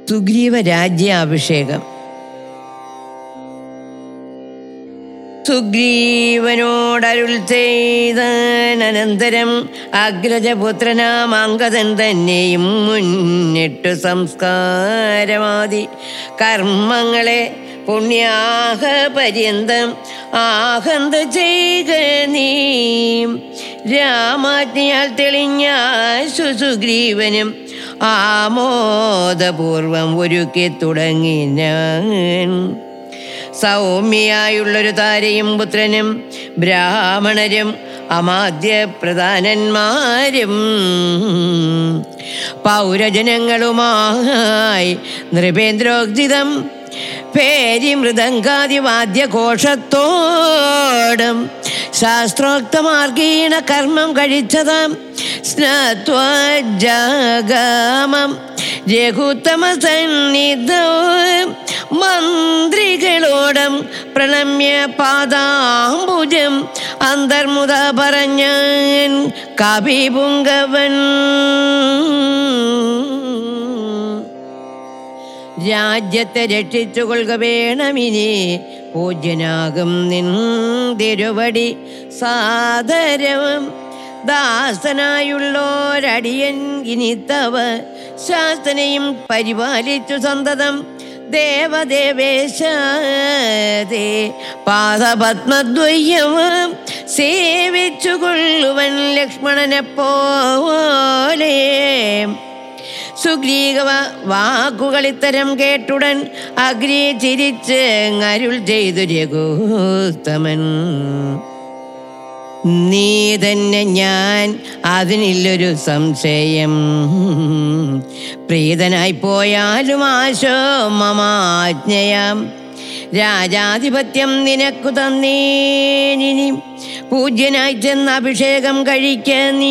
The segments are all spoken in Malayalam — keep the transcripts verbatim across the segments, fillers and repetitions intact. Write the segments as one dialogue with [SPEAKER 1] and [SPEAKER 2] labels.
[SPEAKER 1] സുഗ്രീവ രാജ്യാഭിഷേകം. സുഗ്രീവനോടരുൾ ചെയ്തനന്തരം അഗ്രജപുത്രനാം അംഗദൻ തന്നെയും മുന്നിട്ടു സംസ്കാരമാതി കർമ്മങ്ങളെ പുണ്യാഹ പര്യന്തം ആഹന്ത ചെയ്യുക നീ. രാമാജ്ഞയാൽ തെളിഞ്ഞ സുഗ്രീവനും ആമോദപൂർവം ഒരുക്കി തുടങ്ങി ഞാൻ. സൗമ്യയായുള്ളൊരു താരയും പുത്രനും ബ്രാഹ്മണരും അമാദ്യ പ്രധാനന്മാരും പൗരജനങ്ങളുമായി നൃപേന്ദ്രോക്തിതം പേരി മൃദംഗാദിവാദ്യഘോഷത്തോടും ശാസ്ത്രോക്തമാർഗീണ കർമ്മം കഴിച്ചതാം സ്നാത്വജാഗമം രഘുത്തമ സന്നിധവും മന്ത്രികളോടും പ്രണമ്യ പാദാംബുജം അന്തർമുത പറഞ്ഞൻ കവിപുങ്കവൻ. രാജ്യത്തെ രക്ഷിച്ചു കൊള്ളുക വേണമിനി പൂജ്യനാകും നിൻ തിരുവടി സാദരവും. ദാസനായുള്ളോരടിയൻ ഇനി തവ ശാസനയും പരിപാലിച്ചു സന്തതം ദേവദേവേശേ പാദപത്മദ്വയ്യവും സേവിച്ചു കൊള്ളുവൻ ലക്ഷ്മണനെ പോലെ. സുഗ്രീവ വാക്കുകളിത്തരം കേട്ടുടൻ അഗ്നി ചിരിച്ച് അരുൾ ചെയ്തു രഘുത്തമൻ. നീ തന്നെ ഞാൻ, അതിനില്ലൊരു സംശയം. പ്രീതനായി പോയാലും ആശോ മമാജ്ഞയാം. രാജാധിപത്യം നിനക്കു തന്നേനി പൂജ്യനായി ചെന്ന് അഭിഷേകം കഴിക്ക നീ.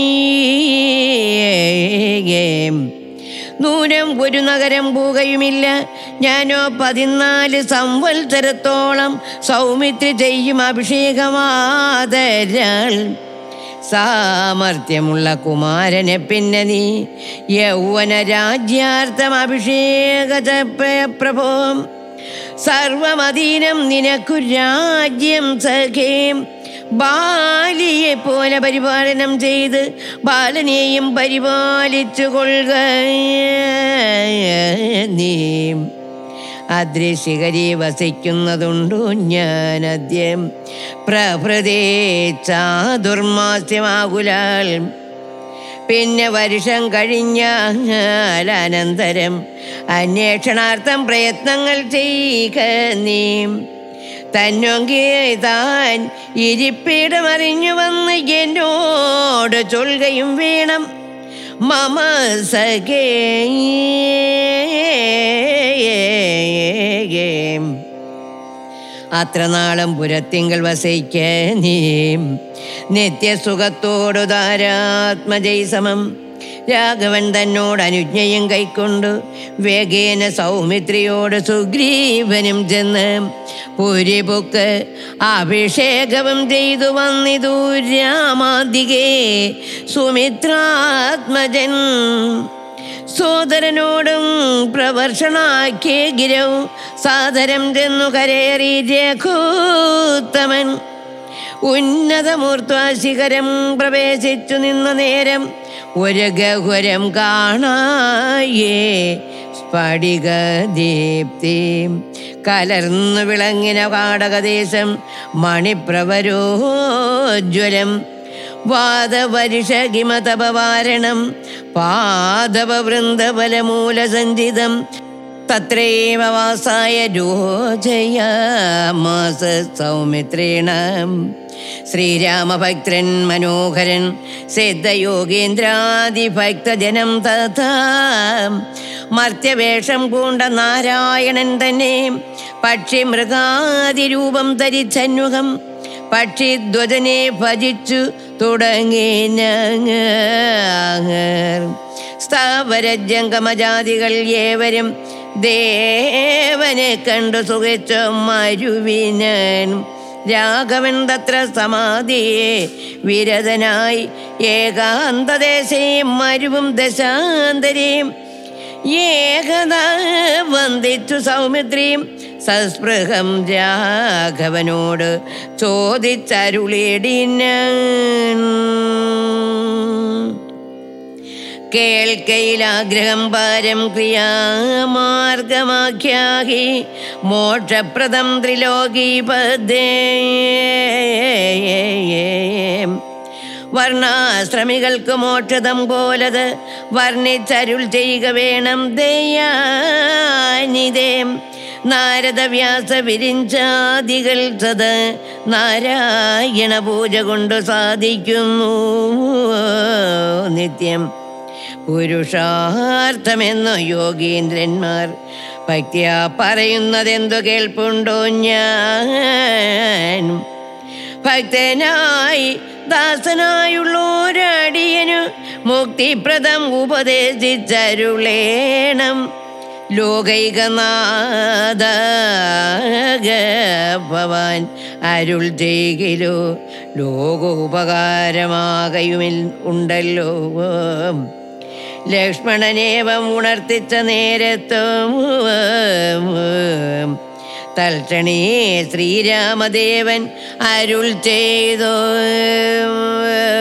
[SPEAKER 1] നൂനം ഒരു നഗരം പോകയുമില്ല. ഞാനോ പതിനാല് സംവത്സരത്തോളം സൗമിത്രി ചെയ്യും അഭിഷേകമാതരാൾ. സാമർഥ്യമുള്ള കുമാരനെ പിന്നെ നീ യൗവന രാജ്യാർത്ഥം അഭിഷേക പ്രഭോ. സർവമധീനം നിനക്കു രാജ്യം സഖേം. ബാലിയെ പോലെ പരിപാലനം ചെയ്ത് ബാലനെയും പരിപാലിച്ചു കൊള്ളുക നീ. അദൃശികരി വസിക്കുന്നതുണ്ടു ഞാൻ അദ്യം പ്രഭൃതേ ചാതുർമാസ്യമാകുലാൽ. പിന്നെ വർഷം കഴിഞ്ഞാൽ അനന്തരം അന്വേഷണാർത്ഥം പ്രയത്നങ്ങൾ ചെയ്യുക നീ. തന്നൊങ്കിൽ താൻ ഇരിപ്പിടമറിഞ്ഞു വന്ന് എന്നോട് ചൊൽകയും വേണം. മമ സഖേ അത്ര നാളം പുരത്തിങ്കൽ വസിക്ക നീ. നിത്യസുഖത്തോടു ധാരാത്മജൈസമം. രാഘവൻ തന്നോട് അനുജ്ഞയും കൈക്കൊണ്ടു വേഗേന സൗമിത്രിയോട് സുഗ്രീവനും ചെന്ന് പുരിപുക്ക് അഭിഷേകവും ചെയ്തു വന്നിതു രാമാദികേ സുമിത്രാത്മജൻ. സോദരനോടും പ്രവർഷണാക്കിയ ഗിരവും സാദരം ചെന്നു കരേറി രഘുത്തമൻ. ഉന്നതമൂർധ്വാശിഖരം പ്രവേശിച്ചു നിന്ന നേരം ഒരു ഗഹ്വരം കാണായേ സ്ഫടിക ദീപ്തി കലർന്നു വിളങ്ങിന കാടകദേശം മണിപ്രവരോജ്വലം. വാദവരിഷകിമതപവാരണം പാദവവൃന്ദബലമൂലസഞ്ചിതം തത്രൈവ വാസായ രോചയാമാസ സൗമിത്രേണ. ശ്രീരാമഭക്തൻ മനോഹരൻ സിദ്ധയോഗേന്ദ്രാദിഭക്തജനം തഥാ. മർത്യവേഷം പൂണ്ട നാരായണൻ തന്നെ പക്ഷി മൃഗാദിരൂപം ധരിച്ചന്മുഖം പക്ഷിധ്വജനെ ഭജിച്ചു തുടങ്ങി ഞങ്ങൾ. സ്ഥാവരജംഗമജാതികൾ ഏവരും ദേവനെ കണ്ടു സുഖിച്ചു മരുവിനൻ. രാഘവൻ തത്ര സമാധിയെ വിരതനായി ഏകാന്തദേശേ മരുവും ദശാന്തരേം ഏകദാ വന്ദിച്ചു സൗമിത്രിയും സസ്പൃഹം രാഘവനോട് ചോദിച്ചരുളിടിനാൻ. കേൾക്കയിലാഗ്രഹം പാരം ക്രിയാമാർഗമാഖ്യാഹി മോക്ഷപ്രദം ത്രിലോകീപദേ. വർണ്ണാശ്രമികൾക്ക് മോക്ഷതം പോലത് വർണ്ണിച്ചരുൾ ചെയ്യുക വേണം ദയാനിതേ. നാരദ വ്യാസ വിരിഞ്ചാദികൾ സത് നാരായണ പൂജ കൊണ്ട് സാധിക്കുന്നു നിത്യം. പുരുഷാർത്ഥമെന്നു യോഗീന്ദ്രന്മാർ ഭക്തിയാ പറയുന്നതെന്തു കേൾപ്പുണ്ടോ ഞാൻ. ഭക്തനായി ദാസനായുള്ളോരടിയനു മുക്തിപ്രദം ഉപദേശിച്ചരുളേണം. ലോകൈകനാഥ ഭവാൻ അരുൾ ചെയ്കിലോ ലോകോപകാരമാകയുമിൽ ഉണ്ടല്ലോ. ലക്ഷ്മണനേവം ഉണർത്തിച്ച നേരത്തും തൽക്ഷണേ ശ്രീരാമദേവൻ അരുൾ ചെയ്തോ.